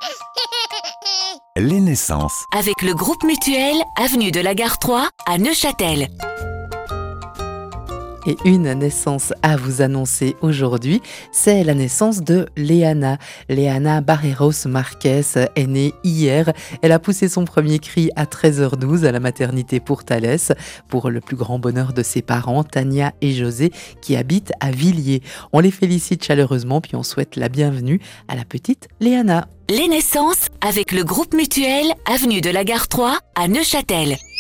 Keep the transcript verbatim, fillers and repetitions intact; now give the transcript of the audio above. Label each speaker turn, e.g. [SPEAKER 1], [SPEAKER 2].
[SPEAKER 1] Les naissances.
[SPEAKER 2] Avec le groupe Mutuel, avenue de la Gare trois à Neuchâtel.
[SPEAKER 3] Et une naissance à vous annoncer aujourd'hui, c'est la naissance de Léana. Léana Barreiros Marquez est née hier. Elle a poussé son premier cri à treize heures douze à la maternité Pourtalès, pour le plus grand bonheur de ses parents, Tania et José, qui habitent à Villiers. On les félicite chaleureusement, puis on souhaite la bienvenue à la petite Léana.
[SPEAKER 2] Les naissances avec le groupe Mutuel, avenue de la Gare trois à Neuchâtel.